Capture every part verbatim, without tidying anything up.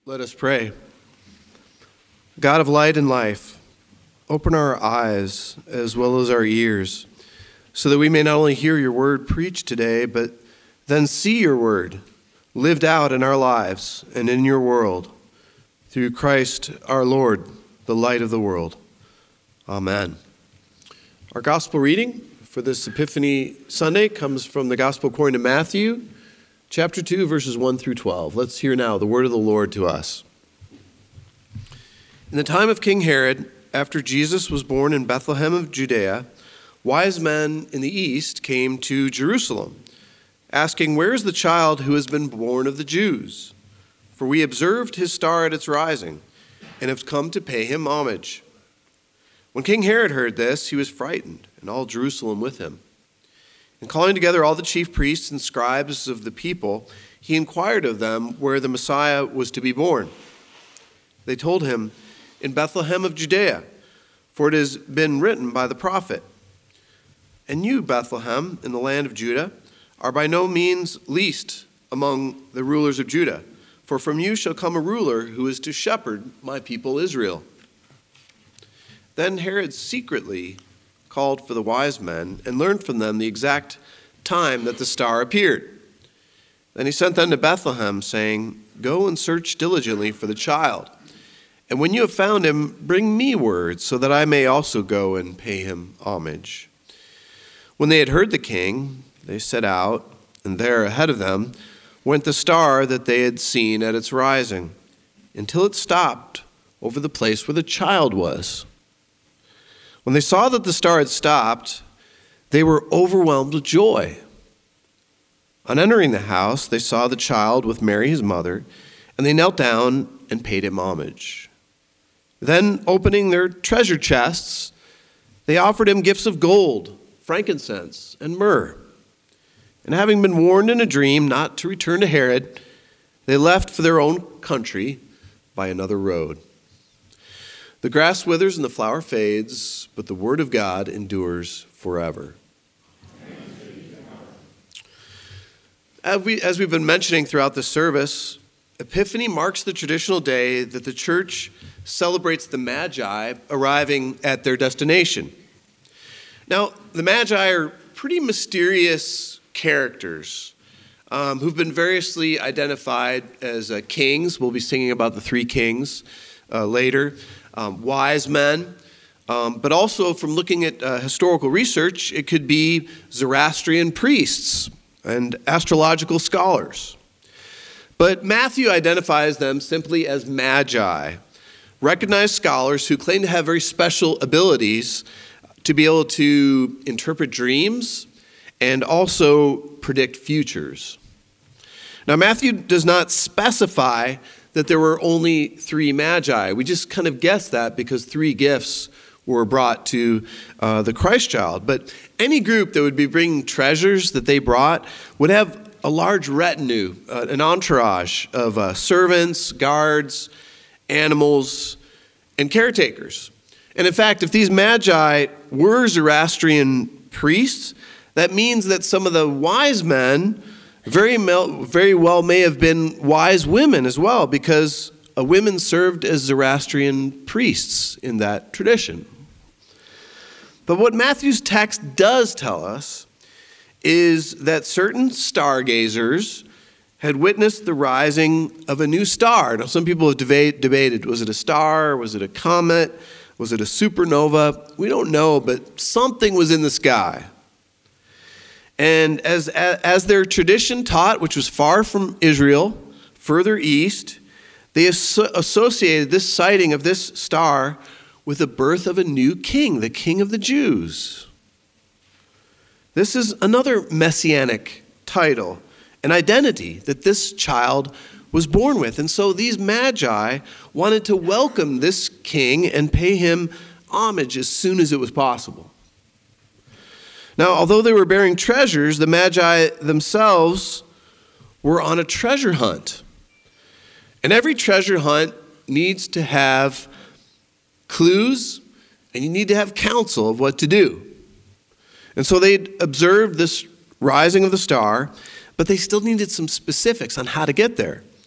Let us pray. God of light and life, open our eyes as well as our ears, so that we may not only hear your word preached today, but then see your word lived out in our lives and in your world, through Christ our Lord, the light of the world. Amen. Our gospel reading for this Epiphany Sunday comes from the Gospel according to Matthew, chapter two, verses one through twelve. Let's hear now the word of the Lord to us. In the time of King Herod, after Jesus was born in Bethlehem of Judea, wise men in the east came to Jerusalem, asking, "Where is the child who has been born of the Jews? For we observed his star at its rising, and have come to pay him homage." When King Herod heard this, he was frightened, and all Jerusalem with him. And calling together all the chief priests and scribes of the people, he inquired of them where the Messiah was to be born. They told him, "In Bethlehem of Judea, for it has been written by the prophet, 'And you, Bethlehem, in the land of Judah, are by no means least among the rulers of Judah, for from you shall come a ruler who is to shepherd my people Israel.' Then Herod secretly called for the wise men and learned from them the exact time that the star appeared. Then he sent them to Bethlehem, saying, 'Go and search diligently for the child. And when you have found him, bring me word, so that I may also go and pay him homage.' When they had heard the king, they set out, and there ahead of them went the star that they had seen at its rising, until it stopped over the place where the child was. When they saw that the star had stopped, they were overwhelmed with joy. On entering the house, they saw the child with Mary his mother, and they knelt down and paid him homage. Then, opening their treasure chests, they offered him gifts of gold, frankincense, and myrrh. And having been warned in a dream not to return to Herod, they left for their own country by another road. The grass withers and the flower fades, but the word of God endures forever." As, we, as we've been mentioning throughout the service, Epiphany marks the traditional day that the church celebrates the Magi arriving at their destination. Now, the Magi are pretty mysterious characters um, who've been variously identified as uh, kings. We'll be singing about the three kings uh, later. Um, wise men, um, but also from looking at uh, historical research, it could be Zoroastrian priests and astrological scholars. But Matthew identifies them simply as magi, recognized scholars who claim to have very special abilities to be able to interpret dreams and also predict futures. Now, Matthew does not specify that there were only three magi. We just kind of guessed that because three gifts were brought to uh, the Christ child. But any group that would be bringing treasures that they brought would have a large retinue, uh, an entourage of uh, servants, guards, animals, and caretakers. And in fact, if these magi were Zoroastrian priests, that means that some of the wise men Very, very well may have been wise women as well, because uh, women served as Zoroastrian priests in that tradition. But what Matthew's text does tell us is that certain stargazers had witnessed the rising of a new star. Now, some people have debate, debated, was it a star? Was it a comet? Was it a supernova? We don't know, but something was in the sky. And as, as their tradition taught, which was far from Israel, further east, they associated this sighting of this star with the birth of a new king, the King of the Jews. This is another messianic title, an identity that this child was born with. And so these magi wanted to welcome this king and pay him homage as soon as it was possible. Now, although they were bearing treasures, the Magi themselves were on a treasure hunt. And every treasure hunt needs to have clues, and you need to have counsel of what to do. And so they observed this rising of the star, but they still needed some specifics on how to get there.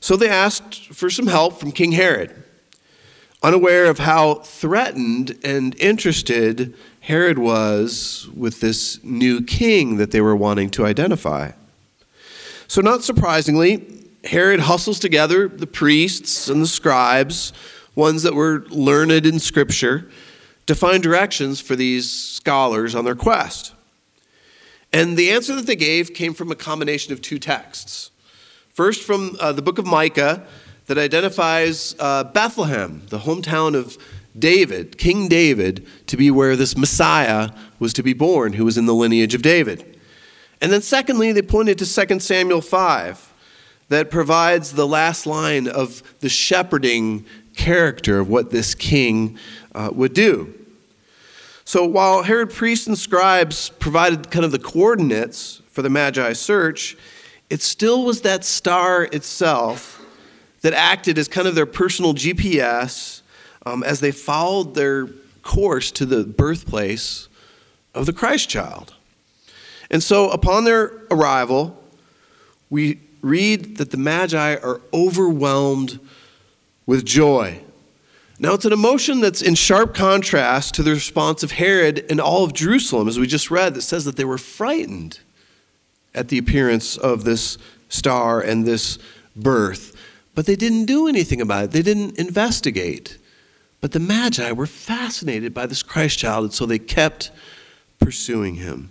So they asked for some help from King Herod, unaware of how threatened and interested Herod was with this new king that they were wanting to identify. So not surprisingly, Herod hustles together the priests and the scribes, ones that were learned in Scripture, to find directions for these scholars on their quest. And the answer that they gave came from a combination of two texts. First, from uh, the book of Micah, that identifies uh, Bethlehem, the hometown of David, King David, to be where this Messiah was to be born, who was in the lineage of David. And then secondly, they pointed to Second Samuel five, that provides the last line of the shepherding character of what this king uh, would do. So while Herod priests and scribes provided kind of the coordinates for the Magi search, it still was that star itself that acted as kind of their personal G P S um, as they followed their course to the birthplace of the Christ child. And so upon their arrival, we read that the Magi are overwhelmed with joy. Now, it's an emotion that's in sharp contrast to the response of Herod and all of Jerusalem, as we just read, that says that they were frightened at the appearance of this star and this birth. But they didn't do anything about it. They didn't investigate. But the Magi were fascinated by this Christ child, and so they kept pursuing him.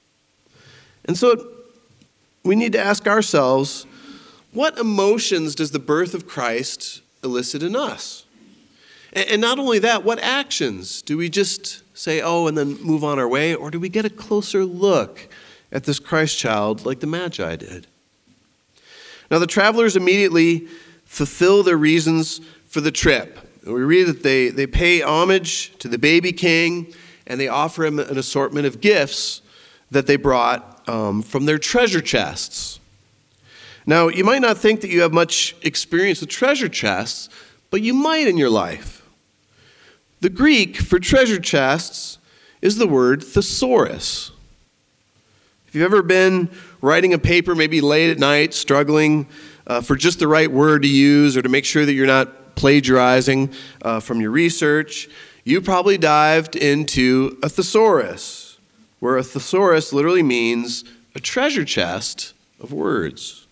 And so we need to ask ourselves, what emotions does the birth of Christ elicit in us? And not only that, what actions? Do we just say, oh, and then move on our way? Or do we get a closer look at this Christ child like the Magi did? Now, the travelers immediately fulfill their reasons for the trip. We read that they, they pay homage to the baby king, and they offer him an assortment of gifts that they brought um, from their treasure chests. Now, you might not think that you have much experience with treasure chests, but you might in your life. The Greek for treasure chests is the word thesaurus. If you've ever been writing a paper, maybe late at night, struggling uh, for just the right word to use or to make sure that you're not plagiarizing uh, from your research, you probably dived into a thesaurus, where a thesaurus literally means a treasure chest of words.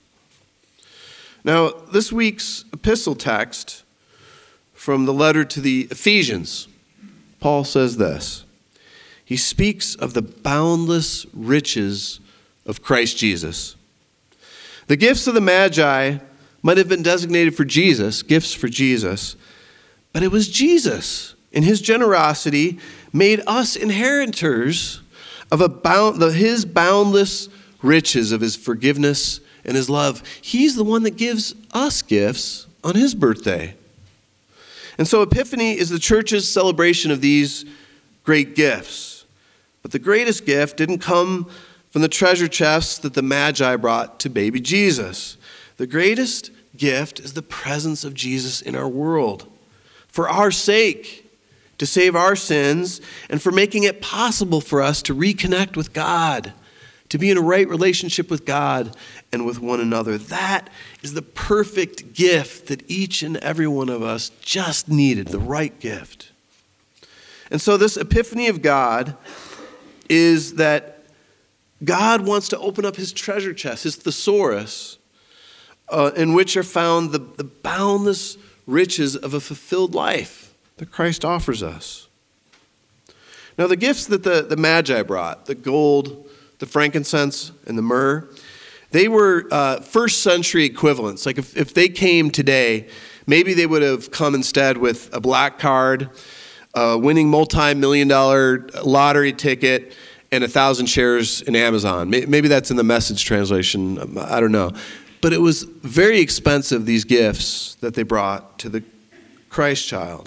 Now, this week's epistle text from the letter to the Ephesians, Paul says this. He speaks of the boundless riches of Christ Jesus. The gifts of the Magi might have been designated for Jesus, gifts for Jesus, but it was Jesus, in his generosity, made us inheritors of a bound, the, his boundless riches of his forgiveness and his love. He's the one that gives us gifts on his birthday. And so Epiphany is the church's celebration of these great gifts. But the greatest gift didn't come from the treasure chests that the Magi brought to baby Jesus. The greatest gift is the presence of Jesus in our world, for our sake, to save our sins, and for making it possible for us to reconnect with God, to be in a right relationship with God and with one another. That is the perfect gift that each and every one of us just needed, the right gift. And so this epiphany of God is that God wants to open up his treasure chest, his thesaurus, uh, in which are found the, the boundless riches of a fulfilled life that Christ offers us. Now, the gifts that the, the Magi brought, the gold, the frankincense, and the myrrh, they were uh, first century equivalents. Like if, if they came today, maybe they would have come instead with a black card, a winning multi-million dollar lottery ticket, and a thousand shares in Amazon. Maybe that's in the Message translation. I don't know. But it was very expensive, these gifts that they brought to the Christ child.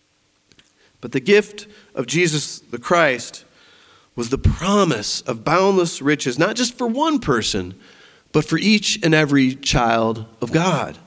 But the gift of Jesus the Christ was the promise of boundless riches, not just for one person, but for each and every child of God.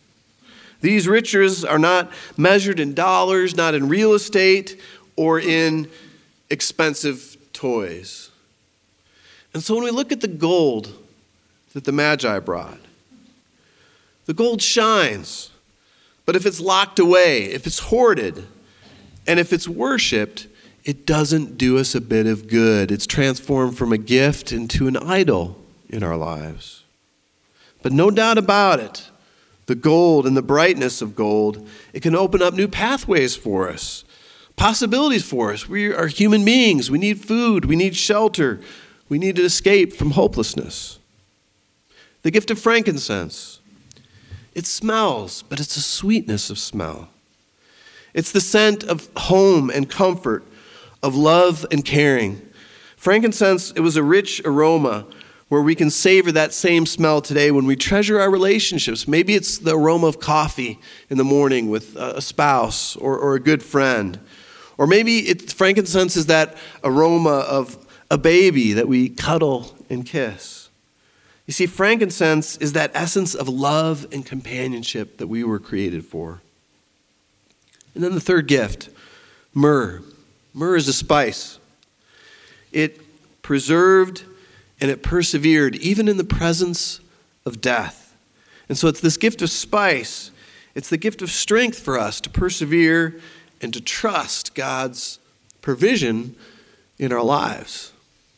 These riches are not measured in dollars, not in real estate, or in expensive toys. And so when we look at the gold that the Magi brought, The gold shines. But if it's locked away, if it's hoarded, and if it's worshipped, it doesn't do us a bit of good. It's transformed from a gift into an idol in our lives. But no doubt about it, the gold and the brightness of gold, it can open up new pathways for us, possibilities for us. We are human beings. We need food. We need shelter. We need to escape from hopelessness. The gift of frankincense. It smells, but it's a sweetness of smell. It's the scent of home and comfort, of love and caring. Frankincense, it was a rich aroma where we can savor that same smell today when we treasure our relationships. Maybe it's the aroma of coffee in the morning with a spouse or, or a good friend. Or maybe it, frankincense is that aroma of a baby that we cuddle and kiss. You see, frankincense is that essence of love and companionship that we were created for. And then the third gift, myrrh. Myrrh is a spice. It preserved and it persevered even in the presence of death. And so it's this gift of spice. It's the gift of strength for us to persevere and to trust God's provision in our lives.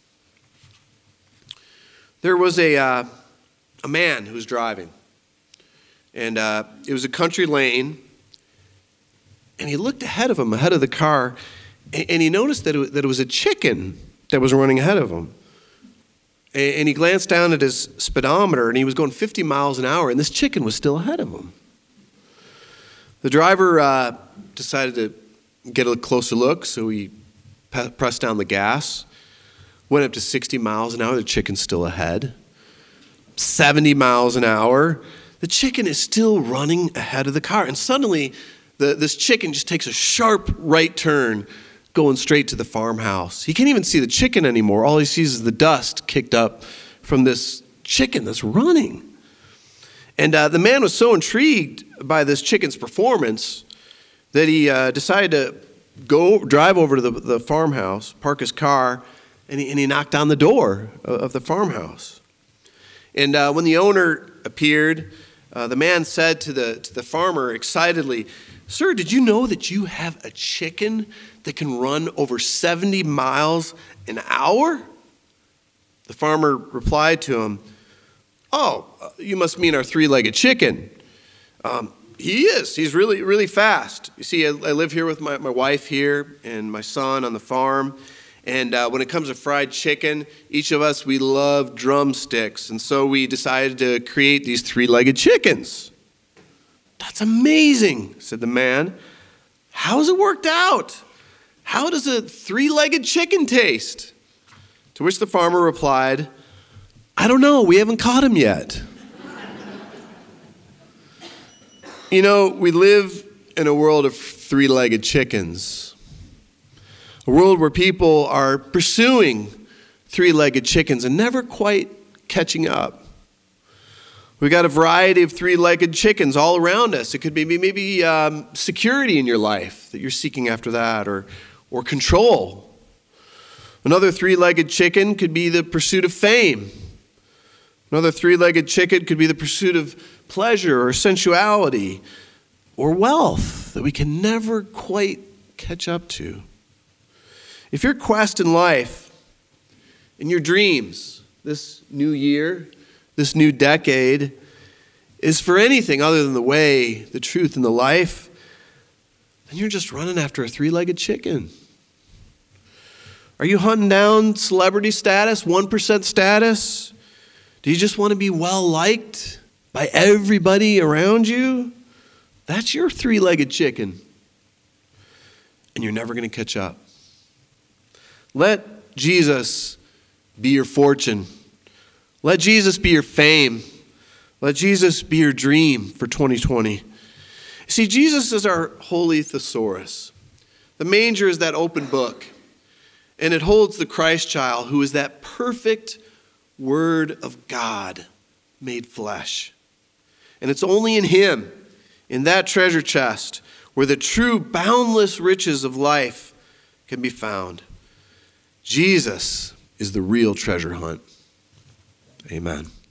There was a uh, a man who was driving, and uh, it was a country lane, and he looked ahead of him, ahead of the car, and, and he noticed that it, that it was a chicken that was running ahead of him. And, and he glanced down at his speedometer, and he was going fifty miles an hour, and this chicken was still ahead of him. The driver uh, decided to get a closer look, so he pe- pressed down the gas. Went up to sixty miles an hour, the chicken's still ahead. seventy miles an hour, the chicken is still running ahead of the car. And suddenly, the, this chicken just takes a sharp right turn, going straight to the farmhouse. He can't even see the chicken anymore. All he sees is the dust kicked up from this chicken that's running. And uh, the man was so intrigued by this chicken's performance that he uh, decided to go drive over to the, the farmhouse, park his car, And he, and he knocked on the door of the farmhouse. And uh, when the owner appeared, uh, the man said to the, to the farmer excitedly, "Sir, did you know that you have a chicken that can run over seventy miles an hour?" The farmer replied to him, "Oh, you must mean our three-legged chicken. Um, he is. He's really, really fast. You see, I, I live here with my, my wife here and my son on the farm. And uh, when it comes to fried chicken, each of us, we love drumsticks. And so we decided to create these three-legged chickens." "That's amazing," said the man. "How's it worked out? How does a three-legged chicken taste?" To which the farmer replied, "I don't know. We haven't caught him yet." You know, we live in a world of three-legged chickens. A world where people are pursuing three-legged chickens and never quite catching up. We've got a variety of three-legged chickens all around us. It could be maybe um, security in your life that you're seeking after that, or, or control. Another three-legged chicken could be the pursuit of fame. Another three-legged chicken could be the pursuit of pleasure or sensuality or wealth that we can never quite catch up to. If your quest in life, in your dreams, this new year, this new decade, is for anything other than the way, the truth, and the life, then you're just running after a three-legged chicken. Are you hunting down celebrity status, one percent status? Do you just want to be well-liked by everybody around you? That's your three-legged chicken. And you're never going to catch up. Let Jesus be your fortune. Let Jesus be your fame. Let Jesus be your dream for twenty twenty. See, Jesus is our holy thesaurus. The manger is that open book, and it holds the Christ child, who is that perfect Word of God made flesh. And it's only in him, in that treasure chest, where the true boundless riches of life can be found. Jesus is the real treasure hunt. Amen.